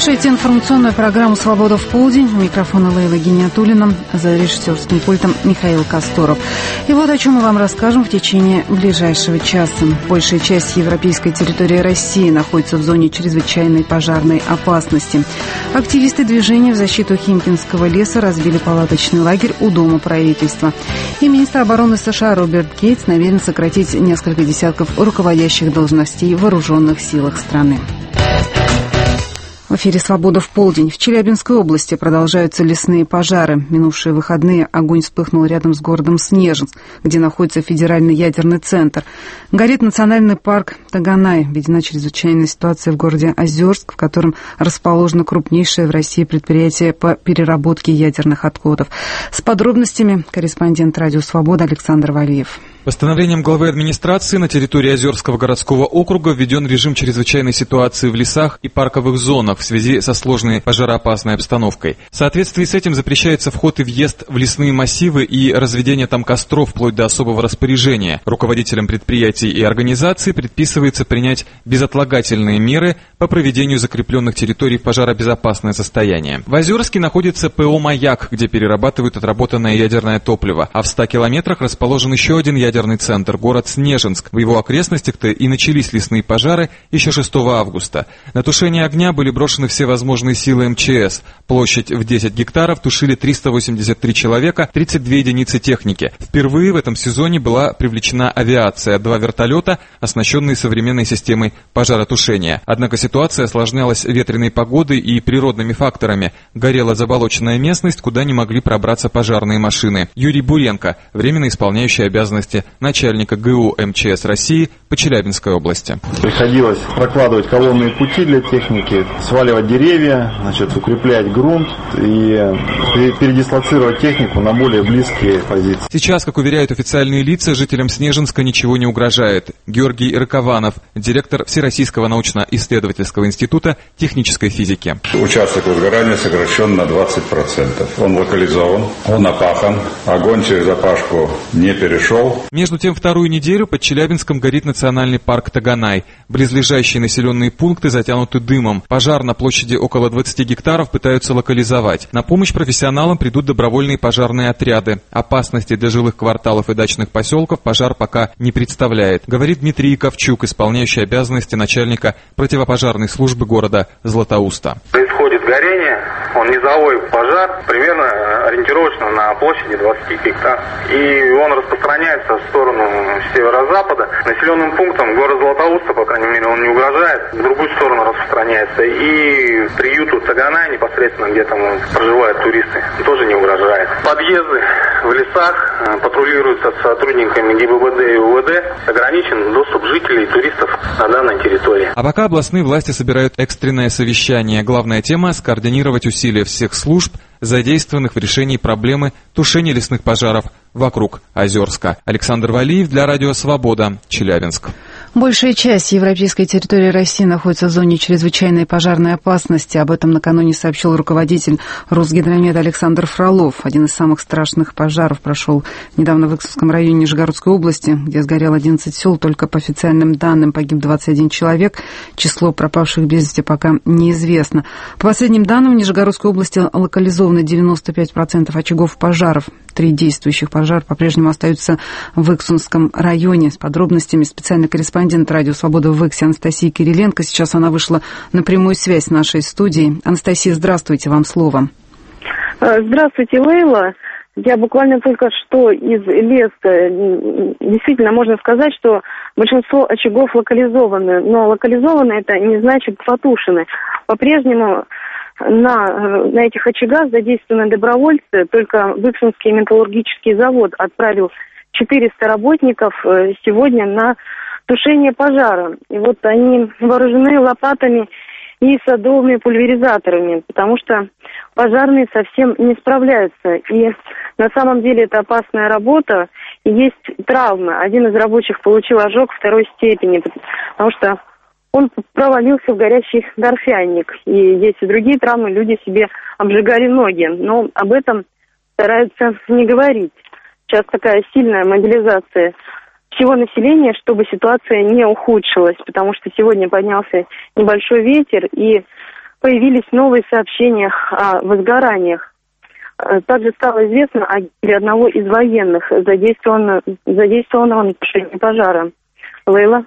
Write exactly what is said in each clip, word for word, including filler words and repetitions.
Слушайте информационную программу «Свобода в полдень». У микрофона Лейла Гиниатуллина, за режиссерским пультом Михаил Касторов. И вот о чем мы вам расскажем в течение ближайшего часа. Большая часть европейской территории России находится в зоне чрезвычайной пожарной опасности. Активисты движения в защиту Химкинского леса разбили палаточный лагерь у Дома правительства. И министр обороны США Роберт Гейтс намерен сократить несколько десятков руководящих должностей в вооруженных силах страны. В эфире «Свобода в полдень». В Челябинской области продолжаются лесные пожары. Минувшие выходные огонь вспыхнул рядом с городом Снежинск, где находится федеральный ядерный центр. Горит национальный парк Таганай. Введена чрезвычайная ситуация в городе Озерск, в котором расположено крупнейшее в России предприятие по переработке ядерных отходов. С подробностями корреспондент «Радио Свобода» Александр Валиев. Постановлением главы администрации на территории Озерского городского округа введен режим чрезвычайной ситуации в лесах и парковых зонах в связи со сложной пожароопасной обстановкой. В соответствии с этим запрещается вход и въезд в лесные массивы и разведение там костров вплоть до особого распоряжения. Руководителям предприятий и организаций предписывается принять безотлагательные меры по проведению закрепленных территорий в пожаробезопасное состояние. В Озерске находится ПО «Маяк», где перерабатывают отработанное ядерное топливо, а в ста километрах расположен еще один ядерный ядерный центр, город Снежинск. В его окрестностях-то и начались лесные пожары еще шестого августа. На тушение огня были брошены все возможные силы эм че эс. Площадь в десять гектаров тушили триста восемьдесят три человека, тридцать две единицы техники. Впервые в этом сезоне была привлечена авиация, два вертолета, оснащенные современной системой пожаротушения. Однако ситуация осложнялась ветреной погодой и природными факторами. Горела заболоченная местность, куда не могли пробраться пожарные машины. Юрий Буренко, временно исполняющий обязанности начальника ГУ эм че эс России по Челябинской области. Приходилось прокладывать колонные пути для техники, сваливать деревья, значит, укреплять грунт и передислоцировать технику на более близкие позиции. Сейчас, как уверяют официальные лица, жителям Снежинска ничего не угрожает. Георгий Рыкованов, директор Всероссийского научно-исследовательского института технической физики. Участок возгорания сокращен на двадцать процентов. Он локализован, он опахан, огонь через опашку не перешел. Между тем, вторую неделю под Челябинском горит национальный парк Таганай. Близлежащие населенные пункты затянуты дымом. Пожар на площади около двадцати гектаров пытаются локализовать. На помощь профессионалам придут добровольные пожарные отряды. Опасности для жилых кварталов и дачных поселков пожар пока не представляет, говорит Дмитрий Ковчук, исполняющий обязанности начальника противопожарной службы города Златоуста. Происходит горение, он низовой пожар, примерно ориентировочно на площади двадцати гектаров. И он распространяется в сторону северо-запада. Населенным пунктом города Златоуста, по крайней мере, он не угрожает. В другую сторону распространяется. И приюту Таганай, непосредственно, где там проживают туристы, тоже не угрожает. Подъезды в лесах патрулируются сотрудниками ГИБДД и УВД. Ограничен доступ жителей и туристов на данной территории. А пока областные власти собирают экстренное совещание. Главная тема – скоординировать усилия всех служб, задействованных в решении проблемы тушения лесных пожаров вокруг Озерска. Александр Валиев для Радио Свобода, Челябинск. Большая часть европейской территории России находится в зоне чрезвычайной пожарной опасности. Об этом накануне сообщил руководитель Росгидромеда Александр Фролов. Один из самых страшных пожаров прошел недавно в Иксовском районе Нижегородской области, где сгорело одиннадцать сел. Только по официальным данным погиб двадцать один человек. Число пропавших без вести пока неизвестно. По последним данным, в Нижегородской области локализовано девяносто пять процентов очагов пожаров. Три действующих пожара по-прежнему остаются в Иксумском районе. С подробностями специальный корреспондент «Радио Свобода» в Иксе Анастасия Кириленко. Сейчас она вышла на прямую связь с нашей студией. Анастасия, здравствуйте, вам слово. Здравствуйте, Лейла. Я буквально только что из леса. Действительно, можно сказать, что большинство очагов локализованы. Но локализованы это не значит потушены. По-прежнему На, на этих очагах задействованы добровольцы. Только Выксунский металлургический завод отправил четыреста работников сегодня на тушение пожара. И вот они вооружены лопатами и садовыми пульверизаторами, потому что пожарные совсем не справляются. И на самом деле это опасная работа, и есть травмы. Один из рабочих получил ожог второй степени, потому что он провалился в горящий торфяник. И есть и другие травмы, люди себе обжигали ноги. Но об этом стараются не говорить. Сейчас такая сильная мобилизация всего населения, чтобы ситуация не ухудшилась. Потому что сегодня поднялся небольшой ветер, и появились новые сообщения о возгораниях. Также стало известно о гибели одного из военных, задействованного, задействованного на тушении пожара. Лейла.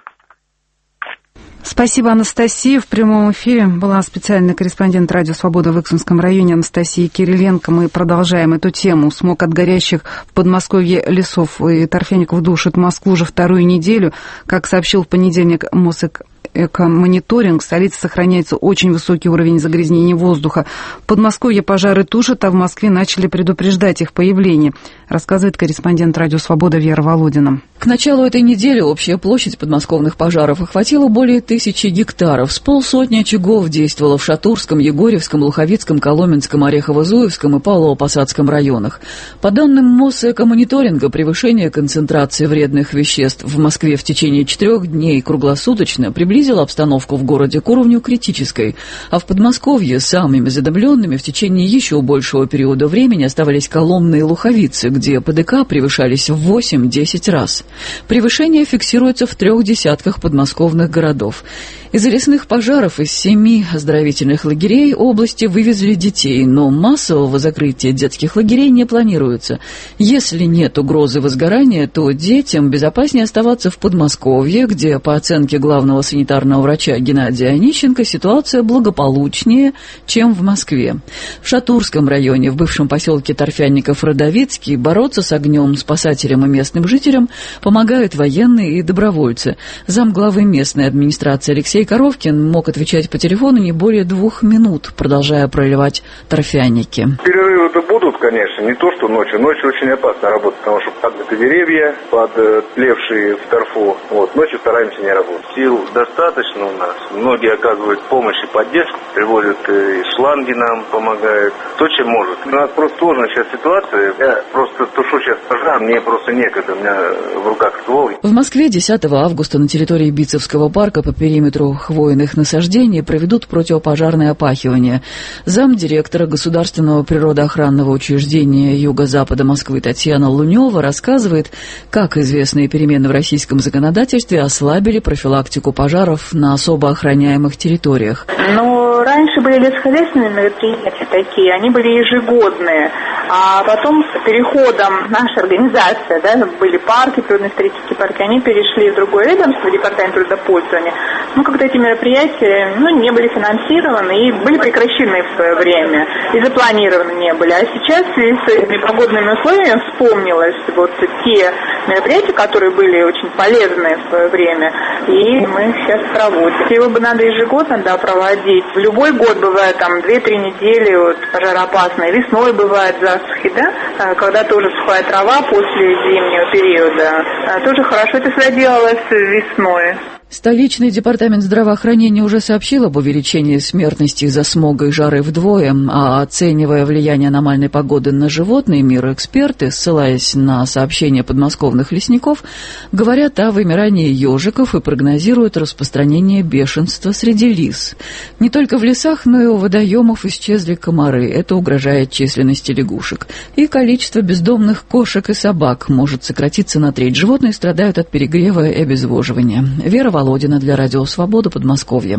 Спасибо, Анастасия. В прямом эфире была специальный корреспондент «Радио Свобода» в Иксумском районе Анастасия Кириленко. Мы продолжаем эту тему. Смог от горящих в Подмосковье лесов и торфяников душит Москву уже вторую неделю. Как сообщил в понедельник Мосэк Экомониторинг, в столице сохраняется очень высокий уровень загрязнения воздуха. В Подмосковье пожары тушат, а в Москве начали предупреждать их появление, рассказывает корреспондент «Радио Свобода» Вера Володина. К началу этой недели общая площадь подмосковных пожаров охватила более тысячи гектаров. С полсотни очагов действовало в Шатурском, Егорьевском, Луховицком, Коломенском, Орехово-Зуевском и Павлово-Посадском районах. По данным Мосэкомониторинга, превышение концентрации вредных веществ в Москве в течение четырех дней круглосуточно приблизило обстановку в городе к уровню критической, а в Подмосковье самыми задымленными в течение еще большего периода времени оставались Коломна и Луховицы, где ПДК превышались в восемь-десять раз. Превышение фиксируется в трех десятках подмосковных городов. Из-за лесных пожаров из семи оздоровительных лагерей области вывезли детей, но массового закрытия детских лагерей не планируется. Если нет угрозы возгорания, то детям безопаснее оставаться в Подмосковье, где, по оценке главного санитарного врача Геннадия Онищенко, ситуация благополучнее, чем в Москве. В Шатурском районе, в бывшем поселке торфяников Родовицкий, бороться с огнем спасателям и местным жителям помогают военные и добровольцы. Замглавы местной администрации Алексей Коровкин мог отвечать по телефону не более двух минут, продолжая проливать торфяники. Перерывы-то будут, конечно, не то, что ночью. Ночью очень опасно работать, потому что падают деревья, подлевшие в торфу. Вот. Ночью стараемся не работать. Сил достаточно у нас. Многие оказывают помощь и поддержку, привозят и шланги нам помогают. Кто чем может. У нас просто сложная сейчас ситуация. Я просто тушу сейчас пожар, мне просто некогда. У меня в руках ствол. В Москве десятого августа на территории Битцевского парка по периметру хвойных насаждений проведут противопожарное опахивание. Замдиректора Государственного природоохранного учреждения Юго-Запада Москвы Татьяна Лунева рассказывает, как известные перемены в российском законодательстве ослабили профилактику пожаров на особо охраняемых территориях. Ну, раньше были лесхозяйственные мероприятия такие, они были ежегодные, а потом с переходом наша организация, да, были парки, природно-исторические парки, они перешли в другое ведомство, департамент трудопользования. Ну, когда эти мероприятия, ну, не были финансированы и были прекращены в свое время, и запланированы не были. А сейчас в связи с этими погодными условиями вспомнилось вот те мероприятия, которые были очень полезны в свое время, и мы сейчас проводим. Его бы надо ежегодно, да, проводить. В любой год бывает там две-три недели вот, пожароопасные, весной бывает засухи, да, когда тоже сухая трава после зимнего периода. Тоже хорошо это всегда делалось весной. Столичный департамент здравоохранения уже сообщил об увеличении смертности из-за смога и жары вдвое, а оценивая влияние аномальной погоды на животный мир, эксперты, ссылаясь на сообщения подмосковных лесников, говорят о вымирании ежиков и прогнозируют распространение бешенства среди лис. Не только в лесах, но и у водоемов исчезли комары. Это угрожает численности лягушек. И количество бездомных кошек и собак может сократиться на треть. Животные страдают от перегрева и обезвоживания. Вера Володина для Радио Свобода, Подмосковье.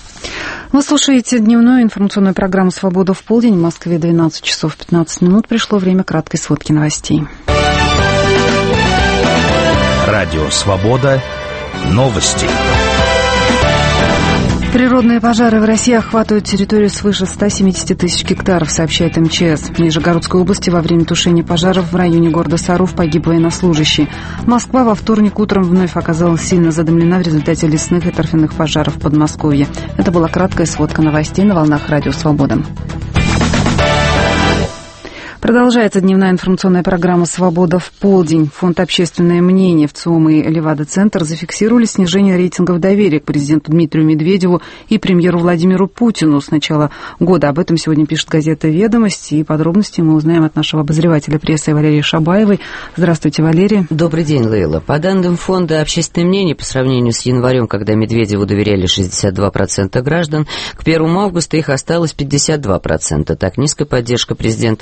Вы слушаете дневную информационную программу «Свобода в полдень». В Москве двенадцать часов пятнадцать минут. Пришло время краткой сводки новостей. Радио Свобода. Новости. Природные пожары в России охватывают территорию свыше ста семидесяти тысяч гектаров, сообщает эм че эс. В Нижегородской области во время тушения пожаров в районе города Саров погиб военнослужащий. Москва во вторник утром вновь оказалась сильно задымлена в результате лесных и торфяных пожаров в Подмосковье. Это была краткая сводка новостей на волнах Радио Свобода. Продолжается дневная информационная программа «Свобода в полдень». Фонд «Общественное мнение» в ЦИОМ и Левада-центр зафиксировали снижение рейтингов доверия к президенту Дмитрию Медведеву и премьеру Владимиру Путину с начала года. Об этом сегодня пишет газета «Ведомости». И подробности мы узнаем от нашего обозревателя прессы Валерии Шабаевой. Здравствуйте, Валерия. Добрый день, Лейла. По данным Фонда «Общественное мнение», по сравнению с январем, когда Медведеву доверяли шестьдесят два процента граждан, к первому августа их осталось пятьдесят два процента. Так низко поддержка президента опускалась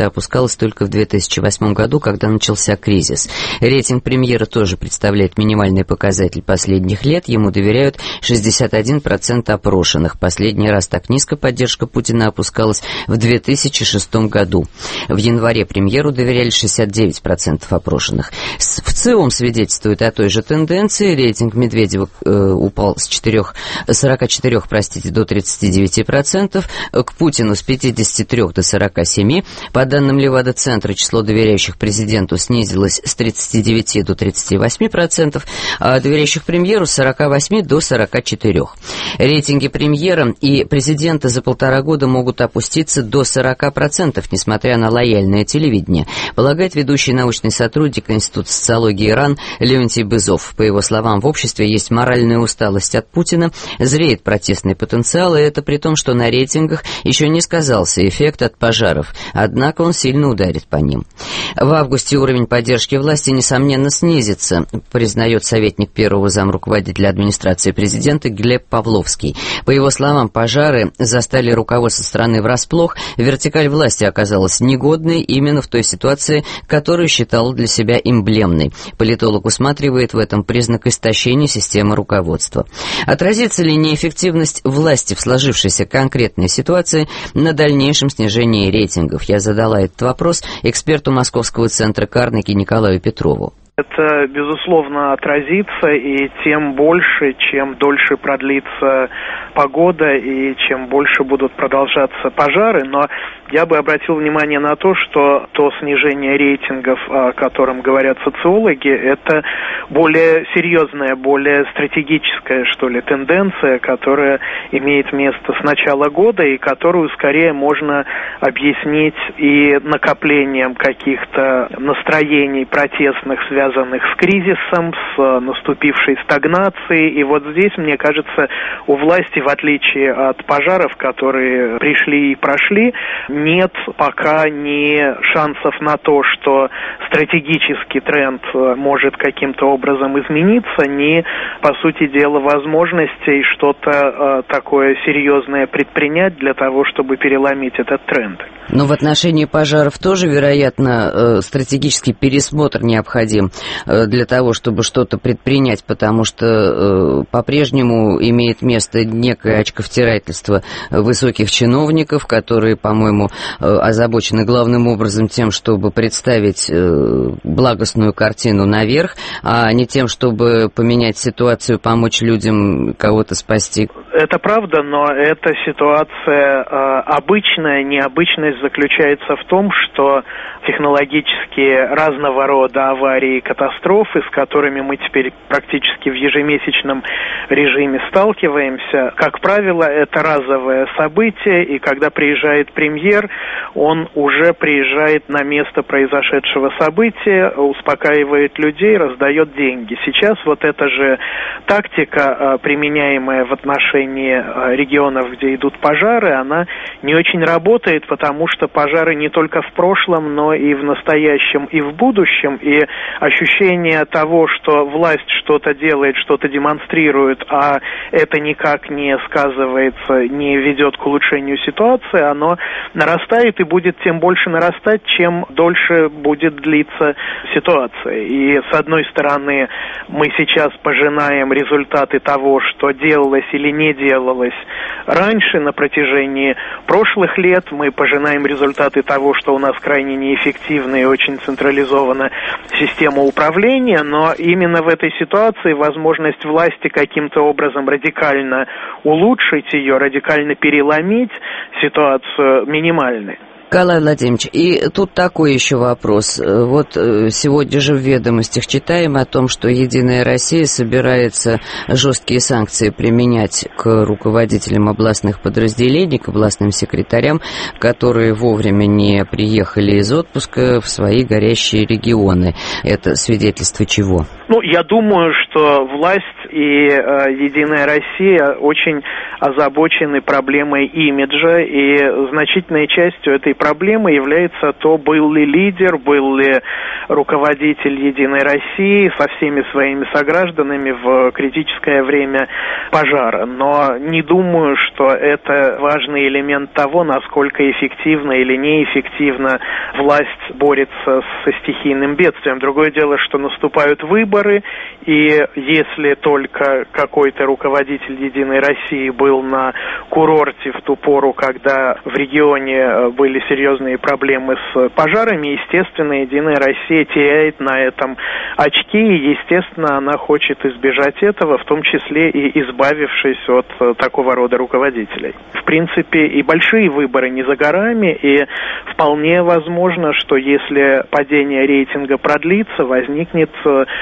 состоялась только в две тысячи восьмом году, когда начался кризис. Рейтинг премьера тоже представляет минимальный показатель последних лет. Ему доверяют шестьдесят один процент опрошенных. Последний раз так низко поддержка Путина опускалась в две тысячи шестом году. В январе премьеру доверяли шестьдесят девять процентов опрошенных. В ЦИОМ свидетельствует о той же тенденции. Рейтинг Медведева э, упал с сорока четырёх, простите, до тридцати девяти процентов. К Путину с пятидесяти трёх до сорока семи. По данным Левада-центра, число доверяющих президенту снизилось с тридцати девяти до тридцати восьми процентов, а доверяющих премьеру с сорока восьми до сорока четырёх. Рейтинги премьера и президента за полтора года могут опуститься до сорока процентов, несмотря на лояльное телевидение, полагает ведущий научный сотрудник Института социологии РАН Леонтий Бызов. По его словам, в обществе есть моральная усталость от Путина, зреет протестный потенциал, и это при том, что на рейтингах еще не сказался эффект от пожаров, однако он сильно ударит по ним. В августе уровень поддержки власти, несомненно, снизится, признает советник первого замруководителя администрации президента Глеб Павловский. По его словам, пожары застали руководство страны врасплох, вертикаль власти оказалась негодной именно в той ситуации, которую считал для себя эмблемной. Политолог усматривает в этом признак истощения системы руководства. Отразится ли неэффективность власти в сложившейся конкретной ситуации на дальнейшем снижении рейтингов? Я задала этот вопрос эксперту Московского центра Карнеги Николаю Петрову. Это, безусловно, отразится, и тем больше, чем дольше продлится погода, и чем больше будут продолжаться пожары. Но я бы обратил внимание на то, что то снижение рейтингов, о котором говорят социологи, это более серьезная, более стратегическая, что ли, тенденция, которая имеет место с начала года, и которую скорее можно объяснить и накоплением каких-то настроений протестных, связанных связанных с кризисом, с наступившей стагнацией. И вот здесь, мне кажется, у власти, в отличие от пожаров, которые пришли и прошли, нет пока ни шансов на то, что стратегический тренд может каким-то образом измениться, ни, по сути дела, возможностей что-то э, такое серьезное предпринять для того, чтобы переломить этот тренд. Но в отношении пожаров тоже, вероятно, стратегический пересмотр необходим для того, чтобы что-то предпринять, потому что по-прежнему имеет место некое очковтирательство высоких чиновников, которые, по-моему, озабочены главным образом тем, чтобы представить благостную картину наверх, а не тем, чтобы поменять ситуацию, помочь людям, кого-то спасти. Это правда, но эта ситуация э, обычная. Необычность заключается в том, что технологические разного рода аварии и катастрофы, с которыми мы теперь практически в ежемесячном режиме сталкиваемся, как правило, это разовое событие, и когда приезжает премьер, он уже приезжает на место произошедшего события, успокаивает людей, раздает деньги. Сейчас вот эта же тактика, применяемая в отношении регионов, где идут пожары, она не очень работает, потому что пожары не только в прошлом, но и в настоящем, и в будущем, и ощущение того, что власть что-то делает, что-то демонстрирует, а это никак не сказывается, не ведет к улучшению ситуации, оно нарастает и будет тем больше нарастать, чем дольше будет длиться ситуация. И с одной стороны, мы сейчас пожинаем результаты того, что делалось или не делалось раньше, на протяжении прошлых лет. Мы пожинаем результаты того, что у нас крайне неэффективна и очень централизована система управления, но именно в этой ситуации возможность власти каким-то образом радикально улучшить ее, радикально переломить ситуацию минимальна. Николай Владимирович, и тут такой еще вопрос. Вот сегодня же в «Ведомостях» читаем о том, что «Единая Россия» собирается жесткие санкции применять к руководителям областных подразделений, к областным секретарям, которые вовремя не приехали из отпуска в свои горящие регионы. Это свидетельство чего? Ну, я думаю, что власть и э, «Единая Россия» очень озабочены проблемой имиджа, и значительной частью этой проблемой является то, был ли лидер, был ли руководитель «Единой России» со всеми своими согражданами в критическое время пожара. Но не думаю, что это важный элемент того, насколько эффективно или неэффективно власть борется со стихийным бедствием. Другое дело, что наступают выборы, и если только какой-то руководитель «Единой России» был на курорте в ту пору, когда в регионе были серьезные проблемы с пожарами, естественно, «Единая Россия» теряет на этом очки, и, естественно, она хочет избежать этого, в том числе и избавившись от такого рода руководителей. В принципе, и большие выборы не за горами, и вполне возможно, что если падение рейтинга продлится, возникнет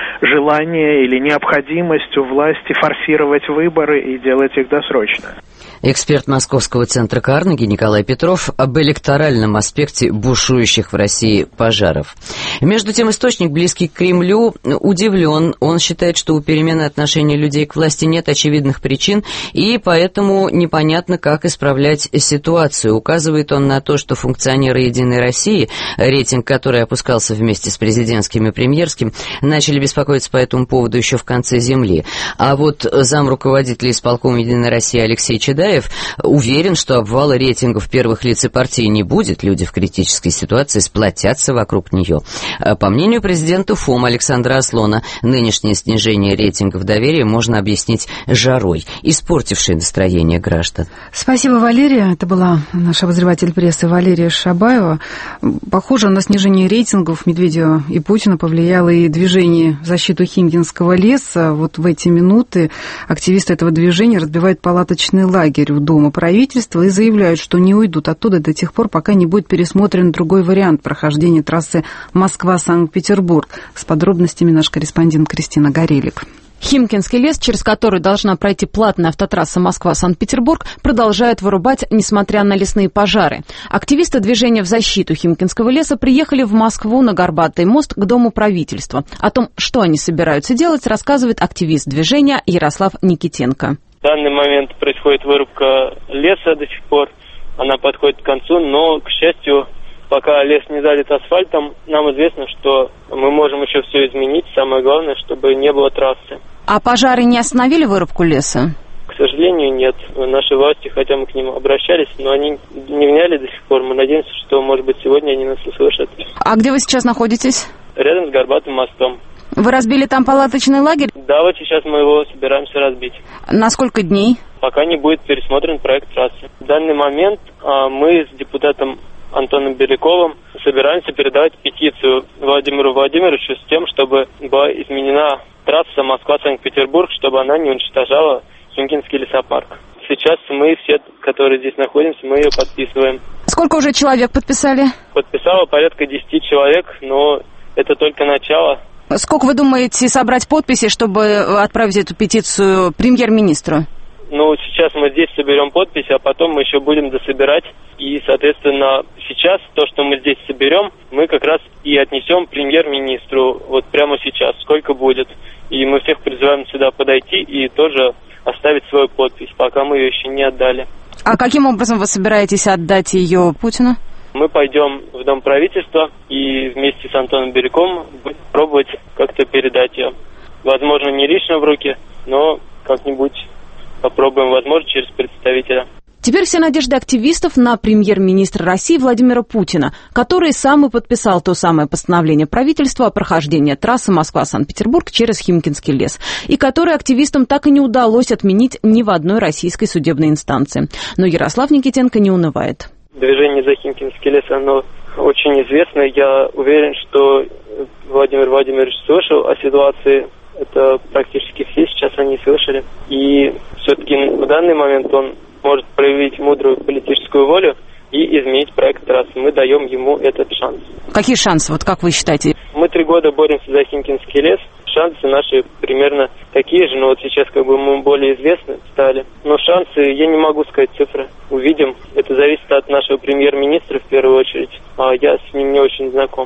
желание или необходимость у власти форсировать выборы и делать их досрочно. Эксперт Московского центра Карнеги Николай Петров об электоральном аспекте бушующих в России пожаров. Между тем, источник, близкий к Кремлю, удивлен. Он считает, что у перемены отношения людей к власти нет очевидных причин, и поэтому непонятно, как исправлять ситуацию. Указывает он на то, что функционеры «Единой России», рейтинг которой опускался вместе с президентским и премьерским, начали беспокоиться по этому поводу еще в конце земли. А вот замруководителя исполкома «Единой России» Алексей Чедаев уверен, что обвала рейтингов первых лиц и партии не будет. Люди в критической ситуации сплотятся вокруг нее. По мнению президента ФОМ Александра Аслона, нынешнее снижение рейтингов доверия можно объяснить жарой, испортившей настроение граждан. Спасибо, Валерия. Это была наш обозреватель прессы Валерия Шабаева. Похоже, на снижение рейтингов Медведева и Путина повлияло и движение в защиту Химкинского леса. Вот в эти минуты активисты этого движения разбивают палаточный лагерь у Дома правительства и заявляют, что не уйдут оттуда до тех пор, пока не будет пересмотрен другой вариант прохождения трассы Москва-Санкт-Петербург. С подробностями наш корреспондент Кристина Горелик. Химкинский лес, через который должна пройти платная автотрасса Москва-Санкт-Петербург, продолжают вырубать, несмотря на лесные пожары. Активисты движения в защиту Химкинского леса приехали в Москву на Горбатый мост к Дому правительства. О том, что они собираются делать, рассказывает активист движения Ярослав Никитенко. В данный момент происходит вырубка леса до сих пор. Она подходит к концу, но, к счастью, пока лес не залит асфальтом, нам известно, что мы можем еще все изменить. Самое главное, чтобы не было трассы. А пожары не остановили вырубку леса? К сожалению, нет. Наши власти, хотя мы к ним обращались, но они не вняли до сих пор. Мы надеемся, что, может быть, сегодня они нас услышат. А где вы сейчас находитесь? Рядом с Горбатым мостом. Вы разбили там палаточный лагерь? Да, вот сейчас мы его собираемся разбить. На сколько дней? Пока не будет пересмотрен проект трассы. В данный момент а, мы с депутатом Антоном Беляковым собираемся передавать петицию Владимиру Владимировичу с тем, чтобы была изменена трасса Москва-Санкт-Петербург, чтобы она не уничтожала Химкинский лесопарк. Сейчас мы все, которые здесь находимся, мы ее подписываем. Сколько уже человек подписали? Подписало порядка десяти человек, но это только начало. Сколько вы думаете собрать подписи, чтобы отправить эту петицию премьер-министру? Ну, сейчас мы здесь соберем подписи, а потом мы еще будем дособирать. И, соответственно, сейчас то, что мы здесь соберем, мы как раз и отнесем премьер-министру вот прямо сейчас, сколько будет. И мы всех призываем сюда подойти и тоже оставить свою подпись, пока мы ее еще не отдали. А каким образом вы собираетесь отдать ее Путину? Мы пойдем в Дом правительства и вместе с Антоном Беляковым будем пробовать как-то передать ее. Возможно, не лично в руки, но как-нибудь попробуем, возможно, через представителя. Теперь все надежды активистов на премьер-министра России Владимира Путина, который сам и подписал то самое постановление правительства о прохождении трассы Москва-Санкт-Петербург через Химкинский лес, и которое активистам так и не удалось отменить ни в одной российской судебной инстанции. Но Ярослав Никитенко не унывает. Движение за Химкинский лес, оно очень известно. Я уверен, что Владимир Владимирович слышал о ситуации. Это практически все сейчас они слышали. И все-таки в данный момент он может проявить мудрую политическую волю и изменить проект трассы. Мы даем ему этот шанс. Какие шансы? Вот как вы считаете? Мы три года боремся за Химкинский лес. Шансы наши примерно такие же, но вот сейчас как бы мы более известны стали. Но шансы, я не могу сказать цифры. Увидим. Это зависит от нашего премьер-министра в первую очередь. А я с ним не очень знаком.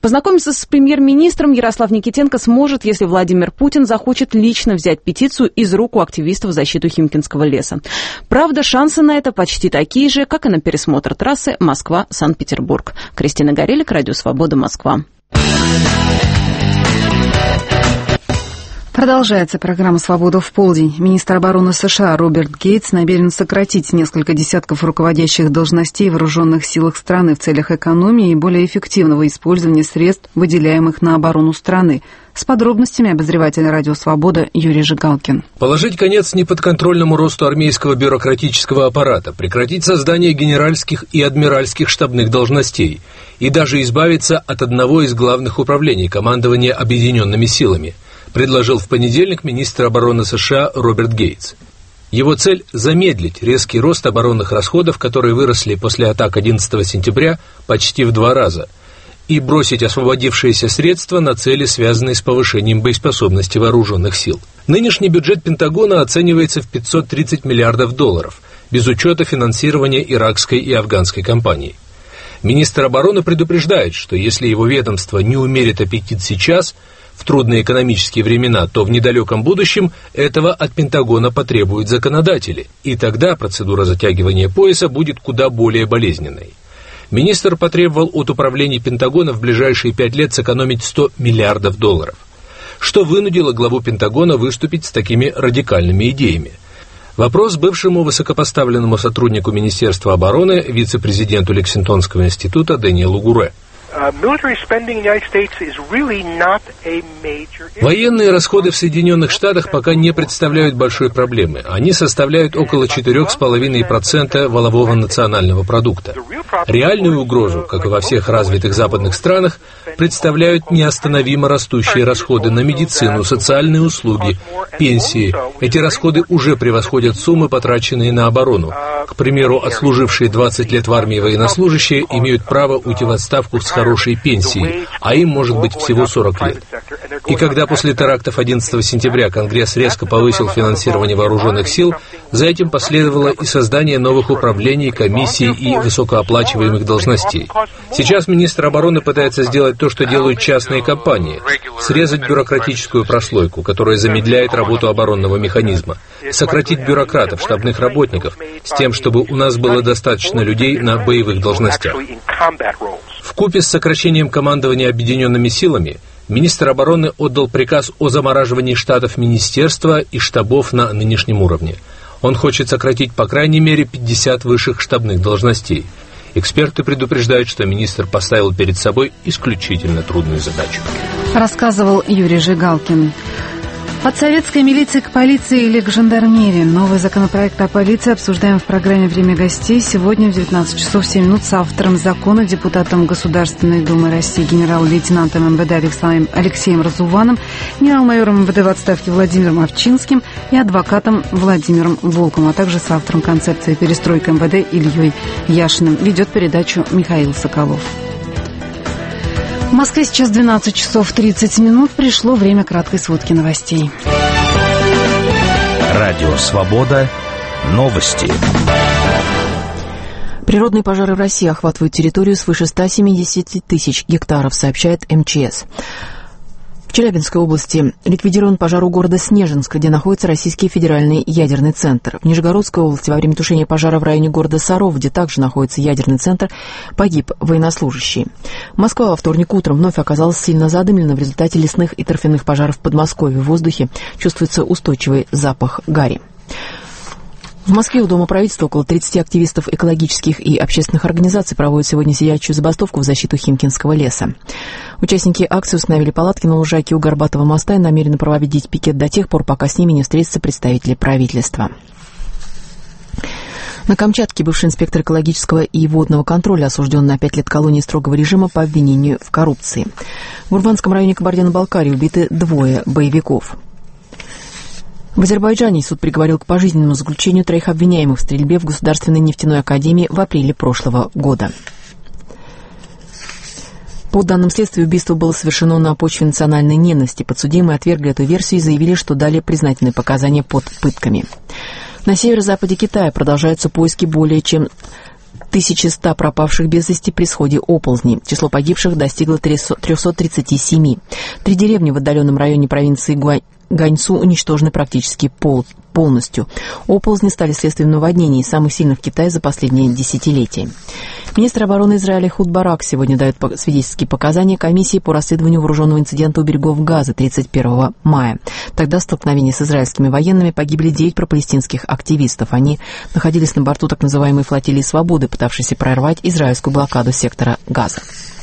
Познакомиться с премьер-министром Ярослав Никитенко сможет, если Владимир Путин захочет лично взять петицию из рук у активистов в защиту Химкинского леса. Правда, шансы на это почти такие же, как и на пересмотр трассы Москва-Санкт-Петербург. Кристина Горелик, Радио Свобода, Москва. Продолжается программа «Свобода в полдень». Министр обороны США Роберт Гейтс намерен сократить несколько десятков руководящих должностей в вооруженных силах страны в целях экономии и более эффективного использования средств, выделяемых на оборону страны. С подробностями обозреватель «Радио Свобода» Юрий Жигалкин. Положить конец неподконтрольному росту армейского бюрократического аппарата, прекратить создание генеральских и адмиральских штабных должностей и даже избавиться от одного из главных управлений командования объединенными силами, предложил в понедельник министр обороны США Роберт Гейтс. Его цель – замедлить резкий рост оборонных расходов, которые выросли после атак одиннадцатого сентября почти в два раза, и бросить освободившиеся средства на цели, связанные с повышением боеспособности вооруженных сил. Нынешний бюджет Пентагона оценивается в пятьсот тридцать миллиардов долларов, без учета финансирования иракской и афганской кампаний. Министр обороны предупреждает, что если его ведомство не умерит аппетит сейчас, в трудные экономические времена, то в недалеком будущем этого от Пентагона потребуют законодатели, и тогда процедура затягивания пояса будет куда более болезненной. Министр потребовал от управления Пентагона в ближайшие пять лет сэкономить сто миллиардов долларов, что вынудило главу Пентагона выступить с такими радикальными идеями. Вопрос бывшему высокопоставленному сотруднику Министерства обороны, вице-президенту Лексингтонского института Дэниелу Гуре. Военные расходы в Соединенных Штатах пока не представляют большой проблемы. Они составляют около четыре целых пять десятых процента валового национального продукта. Реальную угрозу, как и во всех развитых западных странах, представляют неостановимо растущие расходы на медицину, социальные услуги, пенсии. Эти расходы уже превосходят суммы, потраченные на оборону. К примеру, отслужившие двадцать лет в армии военнослужащие имеют право уйти в отставку с хорошей пенсией, а им может быть всего сорок лет. И когда после терактов одиннадцатого сентября Конгресс резко повысил финансирование вооруженных сил, за этим последовало и создание новых управлений, комиссий и высокооплачиваемых должностей. Сейчас министр обороны пытается сделать то, что делают частные компании – срезать бюрократическую прослойку, которая замедляет работу оборонного механизма, сократить бюрократов, штабных работников, с тем, чтобы у нас было достаточно людей на боевых должностях. Вкупе с сокращением командования объединенными силами, министр обороны отдал приказ о замораживании штатов министерства и штабов на нынешнем уровне. Он хочет сократить по крайней мере пятьдесят высших штабных должностей. Эксперты предупреждают, что министр поставил перед собой исключительно трудную задачу. Рассказывал Юрий Жигалкин. От советской милиции к полиции или к жандармерии. Новый законопроект о полиции обсуждаем в программе «Время гостей». Сегодня в девятнадцать часов семь минут с автором закона, депутатом Государственной Думы России, генерал-лейтенантом эм вэ дэ Алексеем, Алексеем Разуваном, генерал-майором эм вэ дэ в отставке Владимиром Овчинским и адвокатом Владимиром Волковым, а также с автором концепции перестройки эм вэ дэ Ильей Яшиным. Ведет передачу Михаил Соколов. В Москве сейчас двенадцать часов тридцать минут. Пришло время краткой сводки новостей. Радио «Свобода». Новости. Природные пожары в России охватывают территорию свыше ста семидесяти тысяч гектаров, сообщает эм че эс. В Челябинской области ликвидирован пожар у города Снежинск, где находится Российский федеральный ядерный центр. В Нижегородской области во время тушения пожара в районе города Саров, где также находится ядерный центр, погиб военнослужащий. Москва во вторник утром вновь оказалась сильно задымлена в результате лесных и торфяных пожаров в Подмосковье. В воздухе чувствуется устойчивый запах гари. В Москве у Дома правительства около тридцати активистов экологических и общественных организаций проводят сегодня сидячую забастовку в защиту Химкинского леса. Участники акции установили палатки на лужайке у Горбатого моста и намерены проводить пикет до тех пор, пока с ними не встретятся представители правительства. На Камчатке бывший инспектор экологического и водного контроля осужден на пять лет колонии строгого режима по обвинению в коррупции. В Урванском районе Кабардино-Балкарии убиты двое боевиков. В Азербайджане суд приговорил к пожизненному заключению троих обвиняемых в стрельбе в Государственной нефтяной академии в апреле прошлого года. По данным следствия, убийство было совершено на почве национальной ненависти. Подсудимые отвергли эту версию и заявили, что дали признательные показания под пытками. На северо-западе Китая продолжаются поиски более чем тысяча сто пропавших без вести при сходе оползней. Число погибших достигло триста тридцать семь. Три деревни в отдаленном районе провинции Гуань Ганьсу уничтожены практически пол, полностью. Оползни стали следствием наводнений, самых сильных в Китае за последние десятилетия. Министр обороны Израиля Эхуд Барак сегодня дает свидетельские показания комиссии по расследованию вооруженного инцидента у берегов Газы тридцать первого мая. Тогда в столкновении с израильскими военными погибли девять пропалестинских активистов. Они находились на борту так называемой флотилии «Свободы», пытавшейся прорвать израильскую блокаду сектора Газа.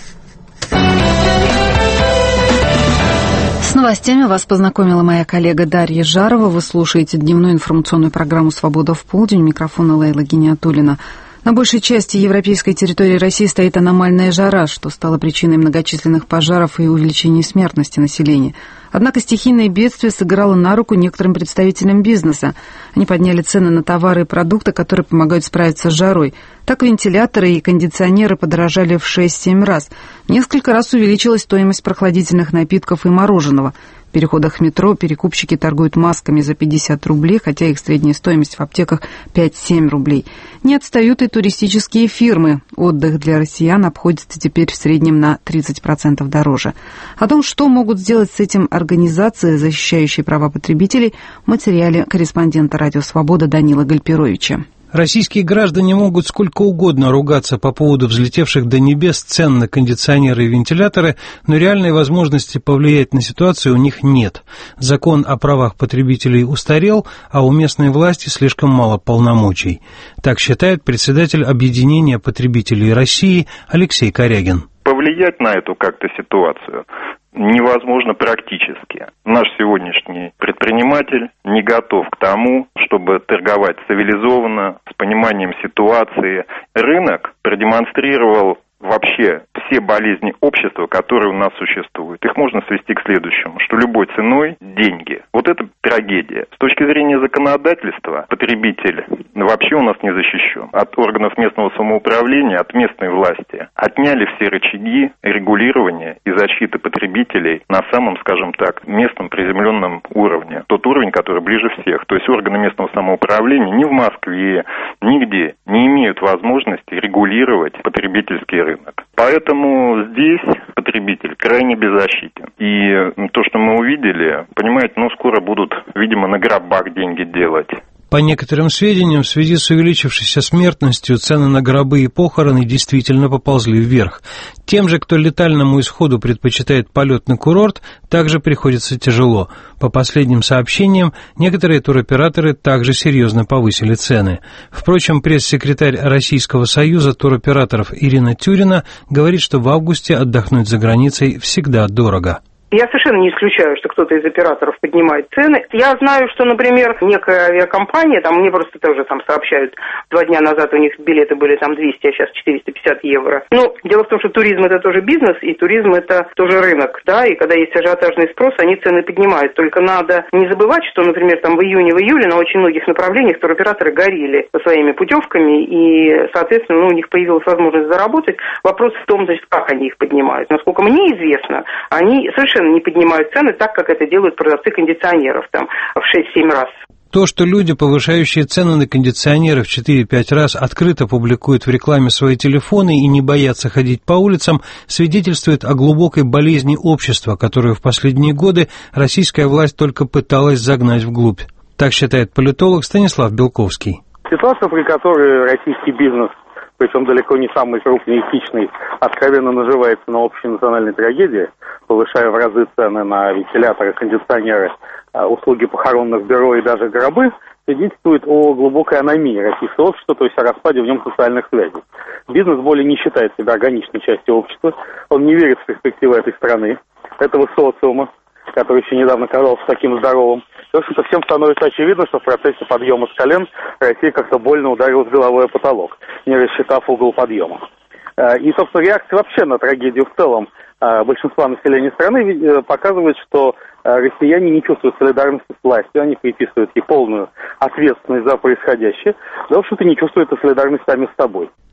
С новостями вас познакомила моя коллега Дарья Жарова. Вы слушаете дневную информационную программу «Свобода в полдень». У микрофона Лейла Гиниатуллина. На большей части европейской территории России стоит аномальная жара, что стало причиной многочисленных пожаров и увеличения смертности населения. Однако стихийное бедствие сыграло на руку некоторым представителям бизнеса. Они подняли цены на товары и продукты, которые помогают справиться с жарой. Так вентиляторы и кондиционеры подорожали в шесть-семь раз. Несколько раз увеличилась стоимость прохладительных напитков и мороженого. В переходах метро перекупщики торгуют масками за пятьдесят рублей, хотя их средняя стоимость в аптеках пять-семь рублей. Не отстают и туристические фирмы. Отдых для россиян обходится теперь в среднем на тридцать процентов дороже. О том, что могут сделать с этим организации, защищающие права потребителей, в материале корреспондента «Радио Свобода» Данила Гальперовича. Российские граждане могут сколько угодно ругаться по поводу взлетевших до небес цен на кондиционеры и вентиляторы, но реальной возможности повлиять на ситуацию у них нет. Закон о правах потребителей устарел, а у местной власти слишком мало полномочий. Так считает председатель Объединения потребителей России Алексей Корягин. Повлиять на эту как-то ситуацию невозможно практически. Наш сегодняшний предприниматель не готов к тому, чтобы торговать цивилизованно, с пониманием ситуации. Рынок продемонстрировал вообще все болезни общества, которые у нас существуют. Их можно свести к следующему, что любой ценой деньги. Вот это трагедия. С точки зрения законодательства, потребитель вообще у нас не защищен. От органов местного самоуправления, от местной власти отняли все рычаги регулирования и защиты потребителей на самом, скажем так, местном приземленном уровне. Тот уровень, который ближе всех. То есть органы местного самоуправления ни в Москве, нигде не имеют возможности регулировать потребительский рынок. Поэтому здесь потребитель крайне беззащитен. И то, что мы увидели, понимаете, ну скоро будут, видимо, на гробах деньги делать. По некоторым сведениям, в связи с увеличившейся смертностью, цены на гробы и похороны действительно поползли вверх. Тем же, кто летальному исходу предпочитает полет на курорт, также приходится тяжело. По последним сообщениям, некоторые туроператоры также серьезно повысили цены. Впрочем, пресс-секретарь Российского союза туроператоров Ирина Тюрина говорит, что в августе отдохнуть за границей всегда дорого. Я совершенно не исключаю, что кто-то из операторов поднимает цены. Я знаю, что, например, некая авиакомпания, там мне просто тоже там сообщают, два дня назад у них билеты были там двести, а сейчас четыреста пятьдесят евро. Ну, дело в том, что туризм это тоже бизнес, и туризм это тоже рынок, да, и когда есть ажиотажный спрос, они цены поднимают. Только надо не забывать, что, например, там в июне, в июле на очень многих направлениях туроператоры горели со своими путевками, и, соответственно, ну, у них появилась возможность заработать. Вопрос в том, значит, как они их поднимают. Насколько мне известно, они совершенно не поднимают цены так, как это делают продавцы кондиционеров там в шесть-семь раз. То, что люди, повышающие цены на кондиционеры в четыре-пять раз, открыто публикуют в рекламе свои телефоны и не боятся ходить по улицам, свидетельствует о глубокой болезни общества, которую в последние годы российская власть только пыталась загнать вглубь. Так считает политолог Станислав Белковский. Ситуация, при которой российский бизнес, причем далеко не самый крупный и хищный, откровенно наживается на общей национальной трагедии, повышая в разы цены на вентиляторы, кондиционеры, услуги похоронных бюро и даже гробы, свидетельствует о глубокой аномии российского общества, то есть о распаде в нем социальных связей. Бизнес более не считает себя органичной частью общества, он не верит в перспективы этой страны, этого социума, который еще недавно казался таким здоровым. В общем-то, всем становится очевидно, что в процессе подъема с колен Россия как-то больно ударилась головой о потолок, не рассчитав угол подъема. И, собственно, реакция вообще на трагедию в целом большинства населения страны показывает, что россияне не чувствуют солидарности с властью, они приписывают ей полную ответственность за происходящее, да, в общем-то, не чувствуют и солидарность сами с собой.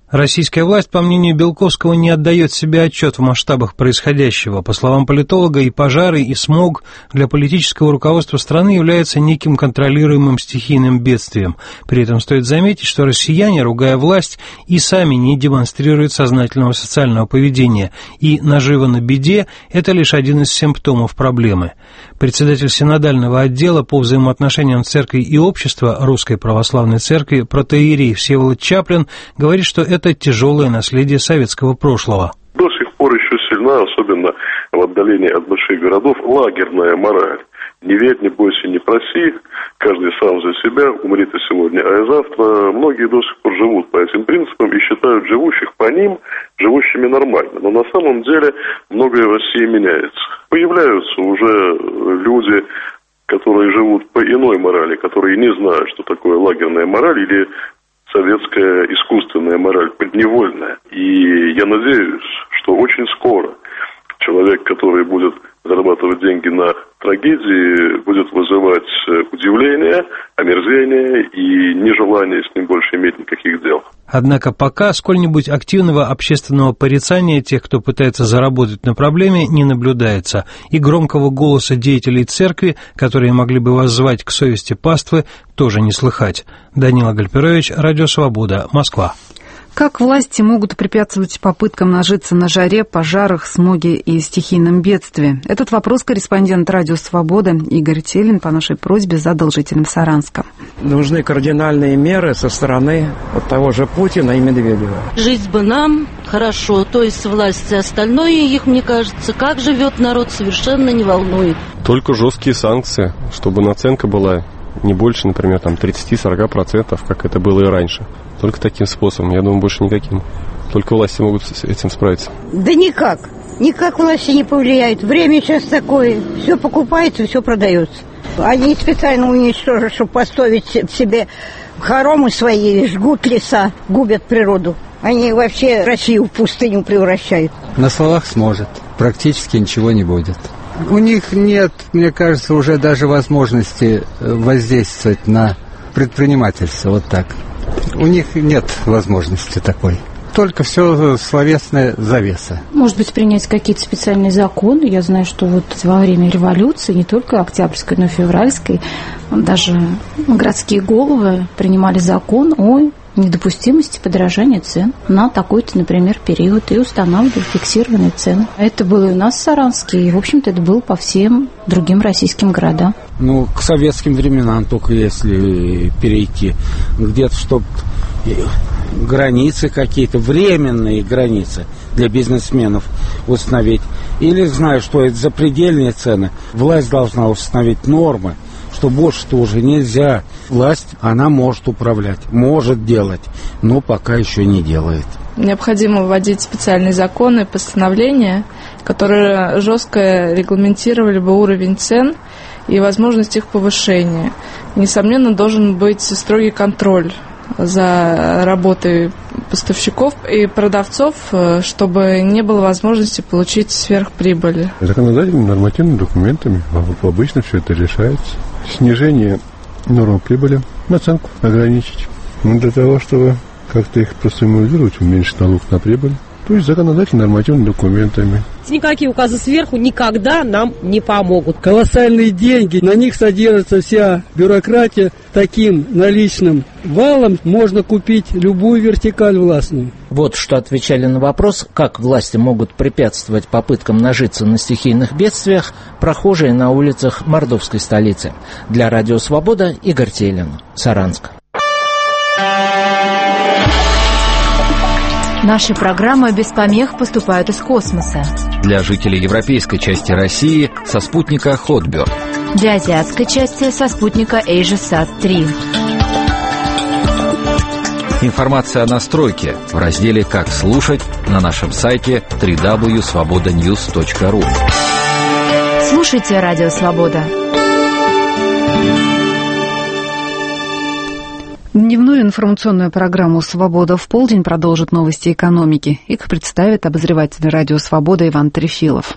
Российская власть, по мнению Белковского, не отдает себе отчет в масштабах происходящего. По словам политолога, и пожары, и смог для политического руководства страны являются неким контролируемым стихийным бедствием. При этом стоит заметить, что россияне, ругая власть, и сами не демонстрируют сознательного социального поведения, и нажива на беде – это лишь один из симптомов проблемы. Председатель синодального отдела по взаимоотношениям церкви и общества Русской Православной Церкви протоиерей Всеволод Чаплин говорит, что это Это тяжелое наследие советского прошлого. До сих пор еще сильна, особенно в отдалении от больших городов, лагерная мораль. Не верь, не бойся, не проси, каждый сам за себя, умри ты сегодня, а и завтра. Многие до сих пор живут по этим принципам и считают живущих по ним живущими нормально. Но на самом деле многое в России меняется. Появляются уже люди, которые живут по иной морали, которые не знают, что такое лагерная мораль или советская искусственная мораль, подневольная. И я надеюсь, что очень скоро человек, который будет зарабатывать деньги на трагедии, будет вызывать удивление, омерзение и нежелание с ним больше иметь никаких дел. Однако пока сколь-нибудь активного общественного порицания тех, кто пытается заработать на проблеме, не наблюдается, и громкого голоса деятелей церкви, которые могли бы воззвать к совести паствы, тоже не слыхать. Данила Гальперович, Радио Свобода, Москва. Как власти могут препятствовать попыткам нажиться на жаре, пожарах, смоге и стихийном бедствии? Этот вопрос корреспондент Радио Свобода Игорь Телин по нашей просьбе задал жителям Саранска. Нужны кардинальные меры со стороны от того же Путина и Медведева. Жить бы нам хорошо, то есть власти, остальное их, мне кажется, как живет народ, совершенно не волнует. Только жесткие санкции, чтобы наценка была не больше, например, там тридцать-сорок процентов, как это было и раньше. Только таким способом, я думаю, больше никаким. Только власти могут с этим справиться. Да никак. Никак власти не повлияют. Время сейчас такое. Все покупается, все продается. Они специально уничтожат, чтобы поставить себе хоромы свои, жгут леса, губят природу. Они вообще Россию в пустыню превращают. На словах сможет. Практически ничего не будет. У них нет, мне кажется, уже даже возможности воздействовать на предпринимательство. Вот так. У них нет возможности такой. Только все словесная завеса. Может быть, принять какие-то специальные законы. Я знаю, что вот во время революции, не только Октябрьской, но и Февральской, даже городские головы принимали закон о недопустимости подорожания цен на такой-то, например, период, и устанавливали фиксированные цены. Это было и у нас в Саранске, и, в общем-то, это было по всем другим российским городам. Ну, к советским временам только если перейти. Где-то, чтобы границы какие-то, временные границы для бизнесменов установить. Или, знаю, что это запредельные цены, власть должна установить нормы, что больше-то уже нельзя. Власть, она может управлять, может делать, но пока еще не делает. Необходимо вводить специальные законы, постановления, которые жестко регламентировали бы уровень цен и возможность их повышения. Несомненно, должен быть строгий контроль за работой поставщиков и продавцов, чтобы не было возможности получить сверхприбыли. Законодательными нормативными документами обычно все это решается. Снижение нормы прибыли, наценку ограничить. Ну, для того, чтобы как-то их простимулировать, уменьшить налог на прибыль. То есть законодательными нормативными документами. Никакие указы сверху никогда нам не помогут. Колоссальные деньги, на них содержится вся бюрократия. Таким наличным валом можно купить любую вертикаль властную. Вот что отвечали на вопрос, как власти могут препятствовать попыткам нажиться на стихийных бедствиях, прохожие на улицах мордовской столицы. Для Радио Свобода Игорь Телин, Саранск. Наши программы без помех поступают из космоса. Для жителей европейской части России со спутника Хотберд. Для азиатской части со спутника AsiaSat три. Информация о настройке в разделе «Как слушать» на нашем сайте дабл ю дабл ю дабл ю точка свобода ньюс точка ру. Слушайте Радио Свобода. Дневную информационную программу «Свобода в полдень» продолжит новости экономики. Их представит обозреватель Радио Свобода Иван Трефилов.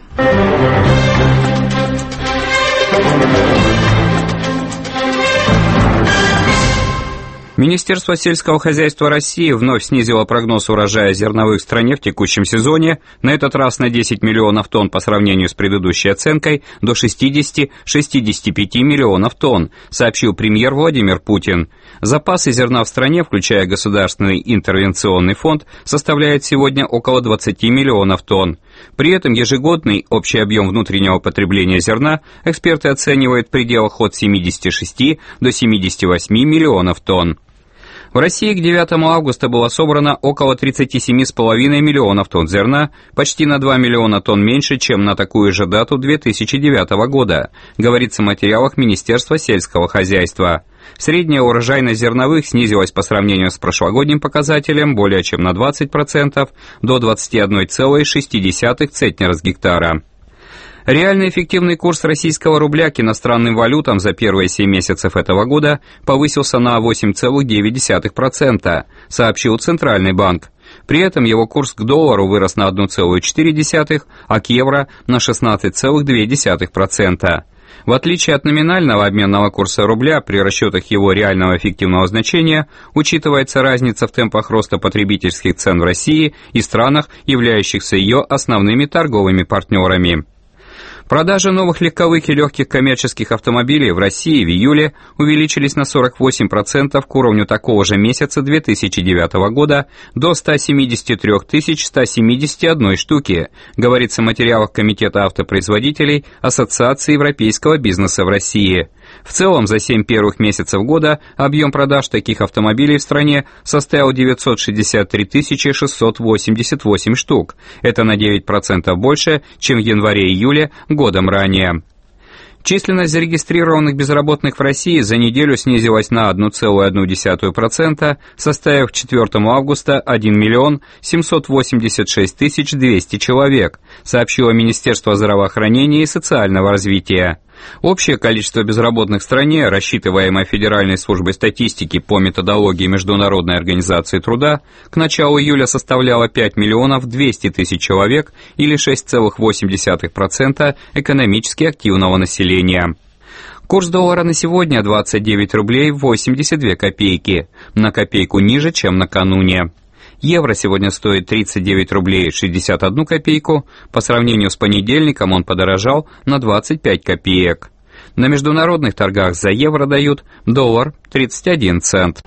Министерство сельского хозяйства России вновь снизило прогноз урожая зерновых в стране в текущем сезоне, на этот раз на десять миллионов тонн по сравнению с предыдущей оценкой, до шестьдесят - шестьдесят пять миллионов тонн, сообщил премьер Владимир Путин. Запасы зерна в стране, включая Государственный интервенционный фонд, составляют сегодня около двадцать миллионов тонн. При этом ежегодный общий объем внутреннего потребления зерна эксперты оценивают в пределах от семидесяти шести до семидесяти восьми миллионов тонн. В России к девятому августа было собрано около тридцати семи с половиной миллионов тонн зерна, почти на два миллиона тонн меньше, чем на такую же дату две тысячи девятого года, говорится в материалах Министерства сельского хозяйства. Средняя урожайность зерновых снизилась по сравнению с прошлогодним показателем более чем на двадцать процентов, до двадцати одной целой шести десятых центнера с гектара. Реальный эффективный курс российского рубля к иностранным валютам за первые семь месяцев этого года повысился на восемь целых девять десятых процента, сообщил Центральный банк. При этом его курс к доллару вырос на одну целую четыре десятых, а к евро на шестнадцать целых две десятых процента. В отличие от номинального обменного курса рубля, при расчетах его реального эффективного значения учитывается разница в темпах роста потребительских цен в России и странах, являющихся ее основными торговыми партнерами. Продажи новых легковых и легких коммерческих автомобилей в России в июле увеличились на сорок восемь процентов к уровню такого же месяца две тысячи девятого года до ста семидесяти трёх тысяч ста семидесяти одной штуки, говорится в материалах Комитета автопроизводителей Ассоциации европейского бизнеса в России. В целом, за семь первых месяцев года объем продаж таких автомобилей в стране составил девятьсот шестьдесят три тысячи шестьсот восемьдесят восемь штук. Это на девять процентов больше, чем в январе-июле годом ранее. Численность зарегистрированных безработных в России за неделю снизилась на одну целую одну десятую процента, составив к четвёртому августа один миллион семьсот восемьдесят шесть тысяч двести человек, сообщило Министерство здравоохранения и социального развития. Общее количество безработных в стране, рассчитываемое Федеральной службой статистики по методологии Международной организации труда, к началу июля составляло пять миллионов двести тысяч человек или шесть целых восемь десятых процента экономически активного населения. Курс доллара на сегодня двадцать девять рублей восемьдесят две копейки, на копейку ниже, чем накануне. Евро сегодня стоит тридцать девять рублей шестьдесят одну копейку, по сравнению с понедельником он подорожал на двадцать пять копеек. На международных торгах за евро дают доллар тридцать один цент.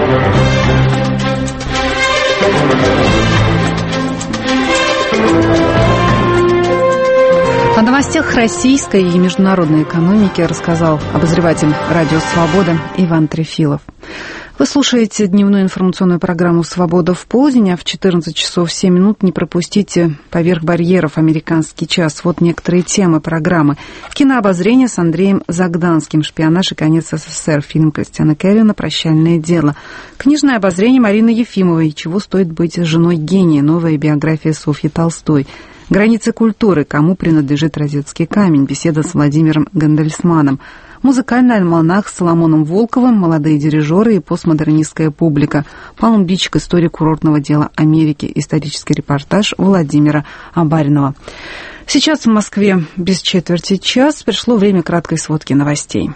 О новостях российской и международной экономики рассказал обозреватель «Радио Свобода» Иван Трефилов. Вы слушаете дневную информационную программу «Свобода в полдень», а в четырнадцать часов семь минут не пропустите «Поверх барьеров. Американский час». Вот некоторые темы программы. Кинообозрение с Андреем Загданским. «Шпионаж и конец СССР». Фильм Кристиана Кевина «Прощальное дело». Книжное обозрение Марины Ефимовой. «Чего стоит быть женой гения». Новая биография Софьи Толстой. «Границы культуры. Кому принадлежит Розетский камень». Беседа с Владимиром Гандельсманом. Музыкальный альманах с Соломоном Волковым, молодые дирижеры и постмодернистская публика. Палм-Бич к истории курортного дела Америки. Исторический репортаж Владимира Абаринова. Сейчас в Москве без четверти час. Пришло время краткой сводки новостей.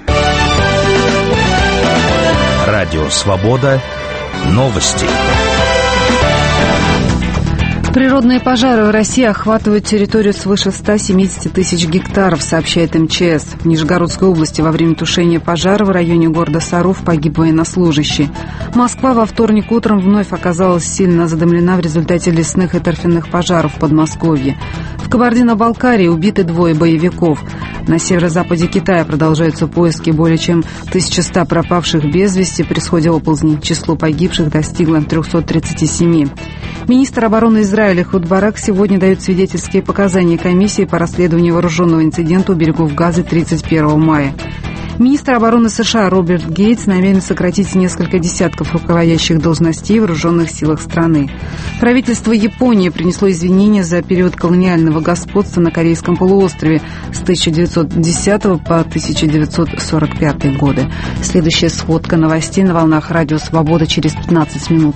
Радио «Свобода». Новости. Природные пожары в России охватывают территорию свыше ста семидесяти тысяч гектаров, сообщает эм че эс. В Нижегородской области во время тушения пожара в районе города Саров погиб военнослужащий. Москва во вторник утром вновь оказалась сильно задымлена в результате лесных и торфяных пожаров в Подмосковье. В Кабардино-Балкарии убиты двое боевиков. На северо-западе Китая продолжаются поиски более чем тысячи ста пропавших без вести. При сходе оползней число погибших достигло трёхсот тридцати семи. Министр обороны Израиля Эхуд Барак сегодня дает свидетельские показания комиссии по расследованию вооруженного инцидента у берегов Газы тридцать первого мая. Министр обороны США Роберт Гейтс намерен сократить несколько десятков руководящих должностей в вооруженных силах страны. Правительство Японии принесло извинения за период колониального господства на Корейском полуострове с тысяча девятьсот десятого по тысяча девятьсот сорок пятый годы. Следующая сводка новостей на волнах Радио Свобода через пятнадцать минут.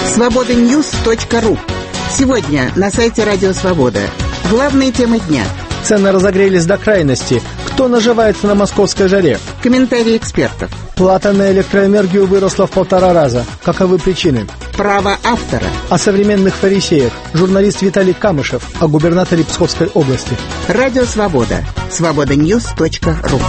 свобода ньюс точка ру. Сегодня на сайте Радио Свобода. Главные темы дня. Цены разогрелись до крайности. Кто наживается на московской жаре? Комментарии экспертов. Плата на электроэнергию выросла в полтора раза. Каковы причины? Право автора. О современных фарисеях. Журналист Виталий Камышев о губернаторе Псковской области. Радио «Свобода». свобода ньюс точка ру.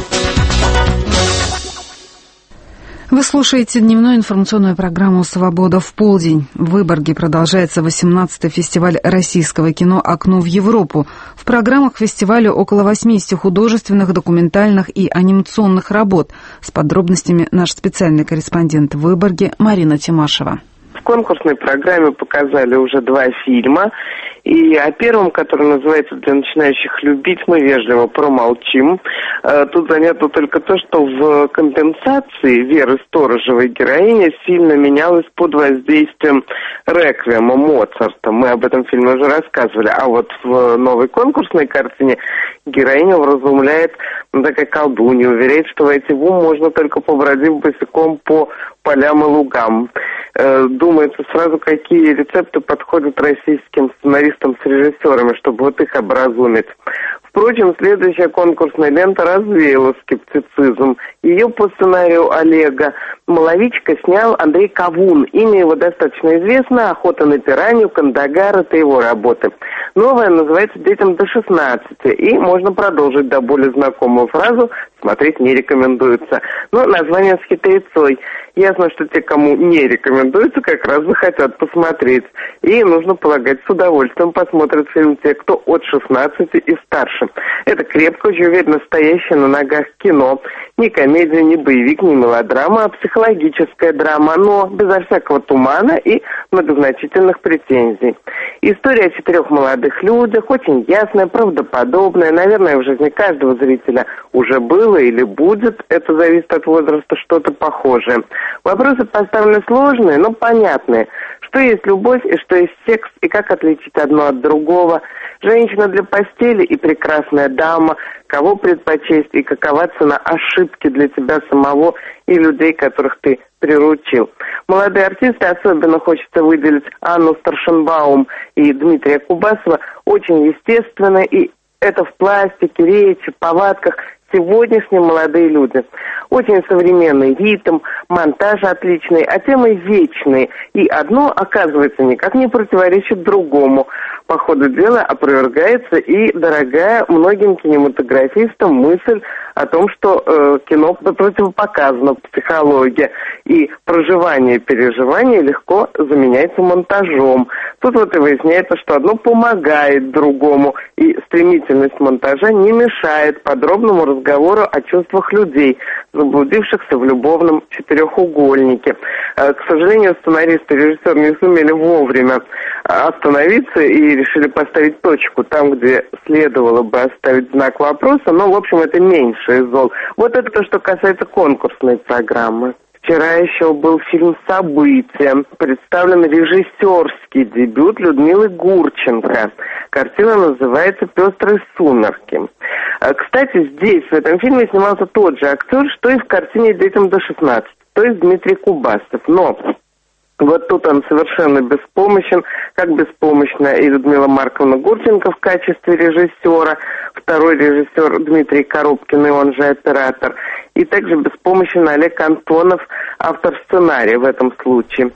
Вы слушаете дневную информационную программу «Свобода в полдень». В Выборге продолжается восемнадцатый фестиваль российского кино «Окно в Европу». В программах фестиваля около восьмидесяти художественных, документальных и анимационных работ. С подробностями наш специальный корреспондент в Выборге Марина Тимашева. В конкурсной программе показали уже два фильма. И о первом, который называется «Для начинающих любить», мы вежливо промолчим. Тут занятно только то, что в компенсации Веры Сторожевой героиня сильно менялась под воздействием реквиема Моцарта. Мы об этом фильме уже рассказывали. А вот в новой конкурсной картине героиня вразумляет, ну, такая колдунья, уверяет, что войти в ум можно только побродив босиком по полям и лугам. Думается сразу, какие рецепты подходят российским сценаристам с режиссерами, чтобы вот их образумить. Впрочем, следующая конкурсная лента развеяла скептицизм. Ее по сценарию Олега Маловичка снял Андрей Кавун. Имя его достаточно известно. «Охота на пиранью», «Кандагар» — это его работы. Новая называется «Детям до шестнадцати». И можно продолжить до более знакомую фразу «Смотреть не рекомендуется». Но название с хитрецой. Ясно, что те, кому не рекомендуется, как раз захотят посмотреть. И, нужно полагать, с удовольствием посмотрят фильм те, кто от шестнадцати и старше. Это крепко, очень уверенно стоящее на ногах кино. Ни комедия, ни боевик, ни мелодрама, а психологическая драма, но безо всякого тумана и многозначительных претензий. История о четырех молодых людях, очень ясная, правдоподобная. Наверное, в жизни каждого зрителя уже было или будет, это зависит от возраста, что-то похожее. Вопросы поставлены сложные, но понятные. Что есть любовь и что есть секс, и как отличить одно от другого. Женщина для постели и прекрасная дама. Кого предпочесть и какова цена ошибки для тебя самого и людей, которых ты приручил. Молодые артисты, особенно хочется выделить Анну Старшенбаум и Дмитрия Кубасова, очень естественно, и это в пластике, речи, повадках. Сегодняшние молодые люди. Очень современный ритм, монтаж отличный, а темы вечные. И одно, оказывается, никак не противоречит другому. По ходу дела опровергается и дорогая многим кинематографистам мысль о том, что э, кино противопоказано психологии. И проживание, переживание легко заменяется монтажом. Тут вот и выясняется, что одно помогает другому. И стремительность монтажа не мешает подробному разговору разговору о чувствах людей, заблудившихся в любовном четырехугольнике. К сожалению, сценаристы и режиссер не сумели вовремя остановиться и решили поставить точку там, где следовало бы оставить знак вопроса, но, в общем, это меньше из зол. Вот это то, что касается конкурсной программы. Вчера еще был фильм «События». Представлен режиссерский дебют Людмилы Гурченко. Картина называется «Пестрые сумерки». Кстати, здесь, в этом фильме, снимался тот же актер, что и в картине «Детям до шестнадцати», то есть Дмитрий Кубасов. Но вот тут он совершенно беспомощен, как беспомощна и Людмила Марковна Гурченко в качестве режиссера, второй режиссер Дмитрий Коробкин, и он же оператор, и также беспомощен Олег Антонов, автор сценария в этом случае.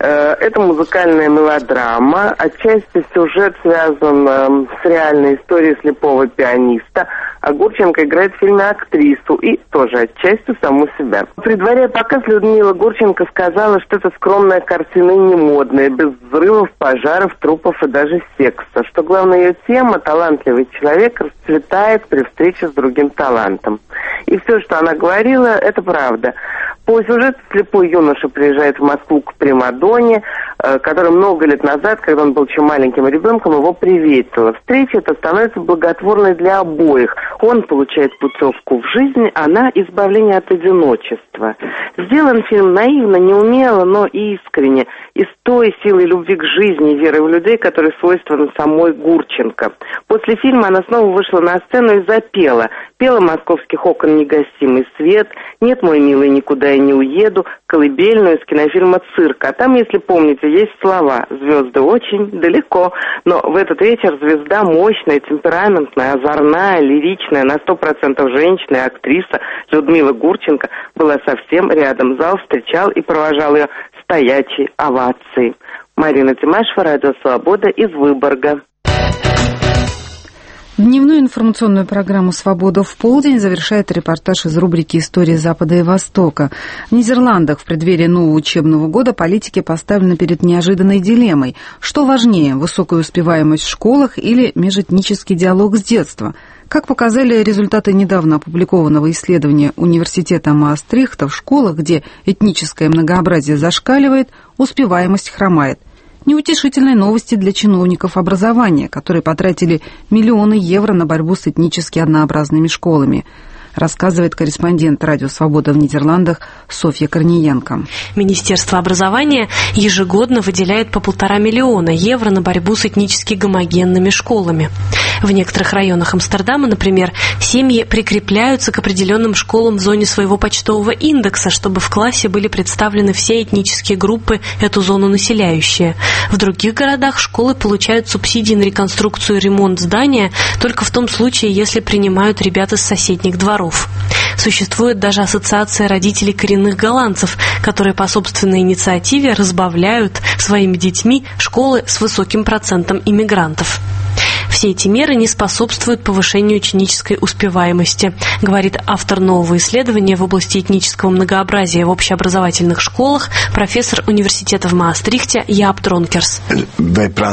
Это музыкальная мелодрама, отчасти сюжет связан с реальной историей слепого пианиста, а Гурченко играет в фильме актрису и тоже отчасти саму себя. Предваряя показ, Людмила Гурченко сказала, что это скромная картина и не модная, без взрывов, пожаров, трупов и даже секса. Что главная ее тема – талантливый человек расцветает при встрече с другим талантом. И все, что она говорила, это правда. По сюжету слепой юноша приезжает в Москву к примадонне, которая много лет назад, когда он был еще маленьким ребенком, его приветила. Встреча эта становится благотворной для обоих. Он получает путевку в жизнь, она – избавление от одиночества. Сделан фильм наивно, неумело, но искренне, и с той силой любви к жизни и веры в людей, которые свойственны самой Гурченко. После фильма она снова вышла на сцену и запела. Пела «Московских окон негасимый свет», «Нет, мой милый, никуда я не уеду», фразу колыбельную из кинофильма «Цирк». А там, если помните, есть слова «Звезды очень далеко». Но в этот вечер звезда мощная, темпераментная, озорная, лиричная, на сто процентов женщина и актриса Людмила Гурченко была совсем рядом. Зал встречал и провожал ее стоячей овацией. Марина Тимашева, Радио Свобода из Выборга. Дневную информационную программу «Свобода в полдень» завершает репортаж из рубрики «История Запада и Востока». В Нидерландах в преддверии нового учебного года политики поставлены перед неожиданной дилеммой. Что важнее, высокая успеваемость в школах или межэтнический диалог с детства? Как показали результаты недавно опубликованного исследования Университета Маастрихта, в школах, где этническое многообразие зашкаливает, успеваемость хромает. Неутешительные новости для чиновников образования, которые потратили миллионы евро на борьбу с этнически однообразными школами, рассказывает корреспондент Радио Свобода в Нидерландах Софья Корниенко. Министерство образования ежегодно выделяет по полтора миллиона евро на борьбу с этнически гомогенными школами. В некоторых районах Амстердама, например, семьи прикрепляются к определенным школам в зоне своего почтового индекса, чтобы в классе были представлены все этнические группы, эту зону населяющие. В других городах школы получают субсидии на реконструкцию и ремонт здания только в том случае, если принимают ребят из соседних дворов. Существует даже ассоциация родителей коренных голландцев, которые по собственной инициативе разбавляют своими детьми школы с высоким процентом иммигрантов. Все эти меры не способствуют повышению ученической успеваемости, говорит автор нового исследования в области этнического многообразия в общеобразовательных школах, профессор университета в Маастрихте Jaap Dronkers. В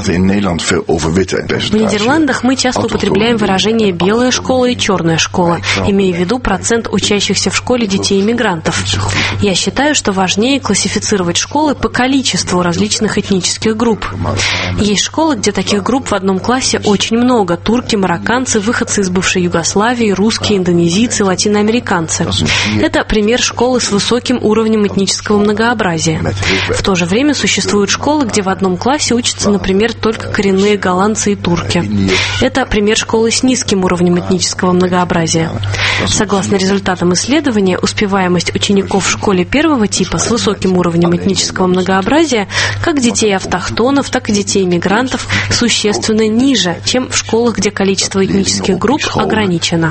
Нидерландах мы часто употребляем выражение «белая школа» и «черная школа», имея в виду процент учащихся в школе детей-иммигрантов. Я считаю, что важнее классифицировать школы по количеству различных этнических групп. Есть школы, где таких групп в одном классе очень много. Турки, марокканцы, выходцы из бывшей Югославии, русские, индонезийцы, латиноамериканцы. Это пример школы с высоким уровнем этнического многообразия. В то же время существуют школы, где в одном классе учатся, например, только коренные голландцы и турки. Это пример школы с низким уровнем этнического многообразия. Согласно результатам исследования, успеваемость учеников в школе первого типа с высоким уровнем этнического многообразия, как детей автохтонов, так и детей иммигрантов, существенно ниже, чем в школах, где количество этнических групп ограничено.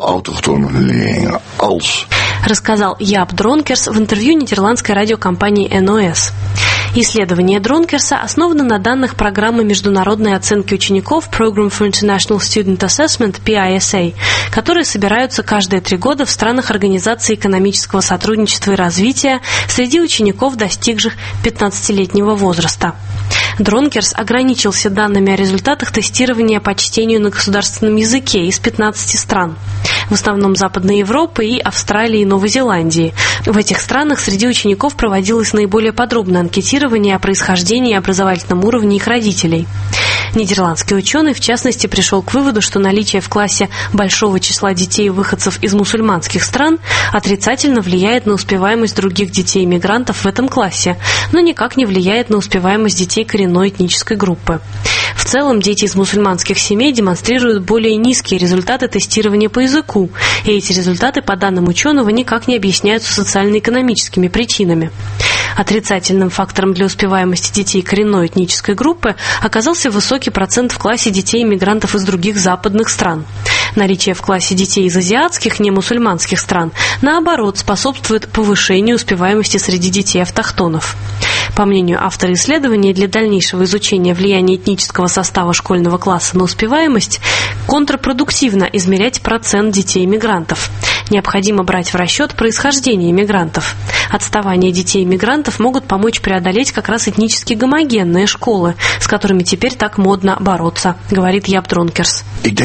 Рассказал Jaap Dronkers в интервью нидерландской радиокомпании эн о эс. Исследование Дронкерса основано на данных программы международной оценки учеников Program for International Student Assessment пи ай эс эй, которые собираются каждые три года в странах Организации экономического сотрудничества и развития среди учеников, достигших пятнадцатилетнего возраста. Дронкерс ограничился данными о результатах тестирования по чтению на государственном языке из пятнадцати стран, в основном Западной Европы и Австралии и Новой Зеландии. В этих странах среди учеников проводилось наиболее подробное анкетирование о происхождении и образовательном уровне их родителей. Нидерландский ученый, в частности, пришел к выводу, что наличие в классе большого числа детей-выходцев из мусульманских стран отрицательно влияет на успеваемость других детей-иммигрантов в этом классе, но никак не влияет на успеваемость детей коренной этнической группы. В целом, дети из мусульманских семей демонстрируют более низкие результаты тестирования по языку, и эти результаты, по данным ученого, никак не объясняются социально-экономическими причинами. Отрицательным фактором для успеваемости детей коренной этнической группы оказался высокий процент в классе детей-иммигрантов из других западных стран. Наличие в классе детей из азиатских, не мусульманских стран, наоборот, способствует повышению успеваемости среди детей-автохтонов. По мнению автора исследования, для дальнейшего изучения влияния этнического состава школьного класса на успеваемость контрпродуктивно измерять процент детей-иммигрантов. Необходимо брать в расчет происхождение иммигрантов. Отставание детей-иммигрантов могут помочь преодолеть как раз этнически гомогенные школы, с которыми теперь так модно бороться, говорит Jaap Dronkers.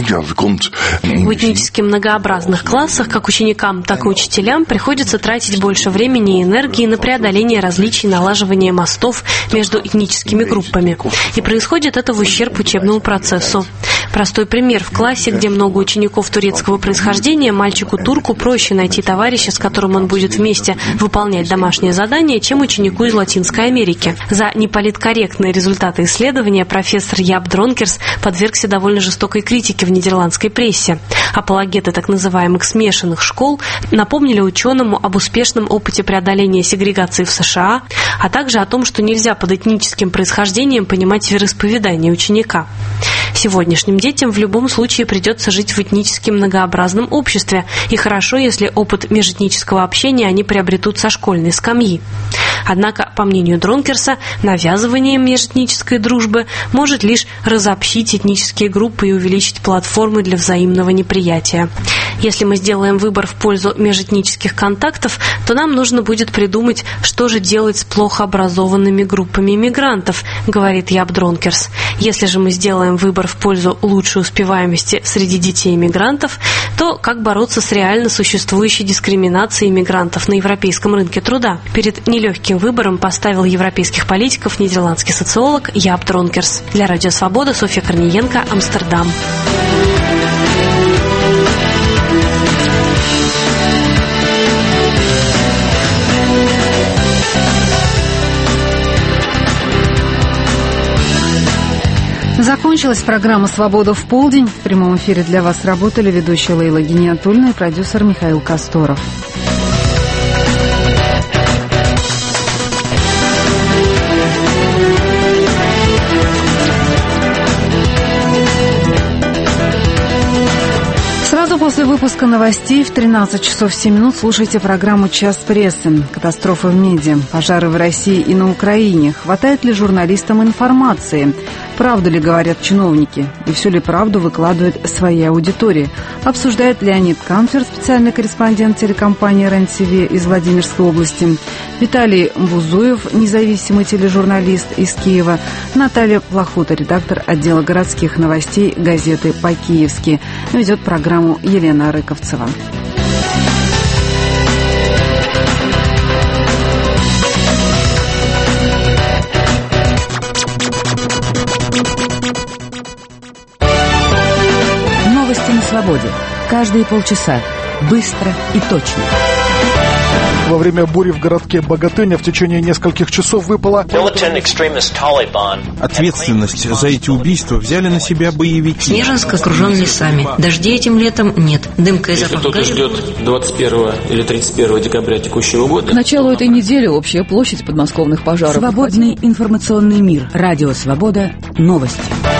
В этнически многообразных классах как ученикам, так и учителям приходится тратить больше времени и энергии на преодоление различий, налаживание мостов между этническими группами. И происходит это в ущерб учебному процессу. Простой пример. В классе, где много учеников турецкого происхождения, мальчику-турку проще найти товарища, с которым он будет вместе выполнять домашнее задание, чем ученику из Латинской Америки. За неполиткорректные результаты исследования профессор Jaap Dronkers подвергся довольно жестокой критике в нидерландской прессе. Апологеты так называемых смешанных школ напомнили ученому об успешном опыте преодоления сегрегации в США, а также о том, что нельзя под этническим происхождением понимать вероисповедание ученика. Сегодняшним детям в любом случае придется жить в этнически многообразном обществе, и хорошо, если опыт межэтнического общения они приобретут со школьной скамьи. Однако, по мнению Дронкерса, навязывание межэтнической дружбы может лишь разобщить этнические группы и увеличить платформы для взаимного неприятия. Если мы сделаем выбор в пользу межэтнических контактов, то нам нужно будет придумать, что же делать с плохо образованными группами мигрантов, говорит Яп Дронкерс. Если же мы сделаем выбор в пользу лучшей успеваемости среди детей мигрантов, то как бороться с реально существующей дискриминацией мигрантов на европейском рынке труда? Перед нелегким выбором поставил европейских политиков нидерландский социолог Яп Дронкерс. Для Радио Свобода Софья Корниенко, Амстердам. Закончилась программа «Свобода в полдень». В прямом эфире для вас работали ведущая Лейла Гиниатульна и продюсер Михаил Косторов. Сразу после выпуска новостей в тринадцать часов семь минут слушайте программу «Час прессы». Катастрофа в медиа, пожары в России и на Украине. Хватает ли журналистам информации? Правду ли говорят чиновники? И всю ли правду выкладывает своей аудитории? Обсуждает Леонид Канцлер, специальный корреспондент телекомпании РЕН-ТВ из Владимирской области. Виталий Бузуев, независимый тележурналист из Киева. Наталья Плохута, редактор отдела городских новостей газеты «По-киевски». Ведет программу Елена Рыковцева. Новости на свободе. Каждые полчаса. Быстро и точно. Во время бури в городке Богатыня в течение нескольких часов выпало... Ответственность за эти убийства взяли на себя боевики. Снежинск окружен лесами. Дождей этим летом нет. Дымка из Если кто-то ждет двадцать первого или тридцать первого декабря текущего года... К началу этой недели общая площадь подмосковных пожаров... Свободный информационный мир. Радио Свобода. Новости.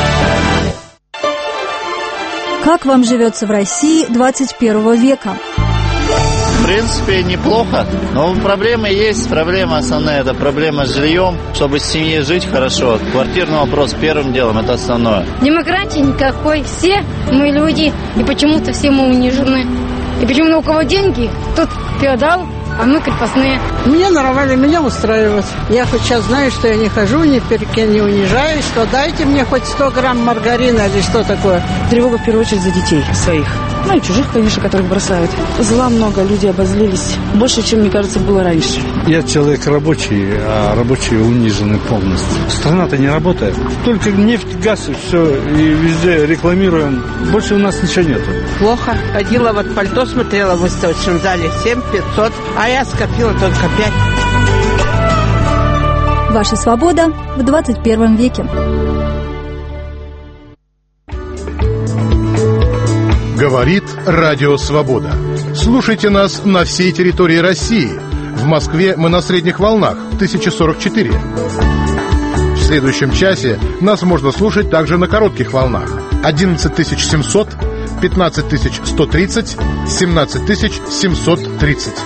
Как вам живется в России двадцать первого века? В принципе, неплохо, но проблемы есть. Проблема основная – это проблема с жильем. Чтобы с семьей жить хорошо, квартирный вопрос первым делом – это основное. Демократии никакой. Все мы люди, и почему-то все мы унижены. И почему-то у кого деньги, тот феодал, а мы крепостные. Мне нормально, меня устраивает. Я хоть сейчас знаю, что я не хожу, ни перед кем не унижаюсь, что дайте мне хоть сто грамм маргарина или что такое. Тревога в первую очередь за детей своих. Ну и чужих, конечно, которых бросают. Зла много, люди обозлились. Больше, чем, мне кажется, было раньше. Я человек рабочий, а рабочие унижены полностью. Страна-то не работает. Только нефть, газ и все. И везде рекламируем. Больше у нас ничего нету. Плохо. Ходила, вот пальто смотрела в выставочном зале. семь пятьсот. А я скопила только пять. Ваша свобода в двадцать первом веке. Говорит Радио Свобода. Слушайте нас на всей территории России. В Москве мы на средних волнах тысяча сорок четыре. В следующем часе нас можно слушать также на коротких волнах одиннадцать тысяч семьсот, пятнадцать тысяч сто тридцать, семнадцать тысяч семьсот тридцать.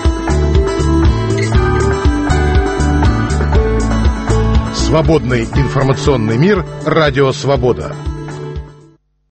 Свободный информационный мир. Радио Свобода.